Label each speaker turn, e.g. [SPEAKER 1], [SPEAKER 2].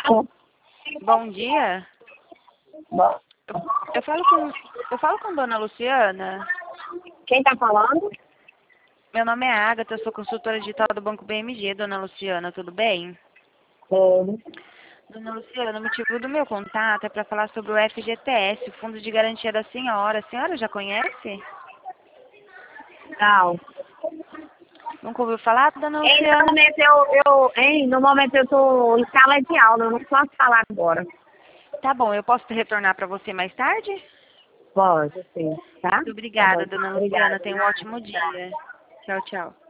[SPEAKER 1] Bom dia.
[SPEAKER 2] Bom,
[SPEAKER 1] Eu falo com Dona Luciana.
[SPEAKER 2] quem tá falando?
[SPEAKER 1] Meu nome é Agatha, eu sou consultora digital do Banco BMG, Dona Luciana, tudo bem?
[SPEAKER 2] Tudo.
[SPEAKER 1] Dona Luciana, o motivo do meu contato é para falar sobre o FGTS, o Fundo de Garantia da Senhora. A senhora já conhece?
[SPEAKER 2] Não.
[SPEAKER 1] Nunca ouviu falar, Dona
[SPEAKER 2] Ei, no
[SPEAKER 1] Luciana?
[SPEAKER 2] momento no momento eu tô em sala de aula, eu não posso falar agora.
[SPEAKER 1] Tá bom, eu posso retornar para você mais tarde?
[SPEAKER 2] Pode, sim, tá?
[SPEAKER 1] Muito
[SPEAKER 2] Tá bom.
[SPEAKER 1] obrigada, Dona
[SPEAKER 2] Obrigada.
[SPEAKER 1] Luciana. Tenha um ótimo dia. Tchau, tchau.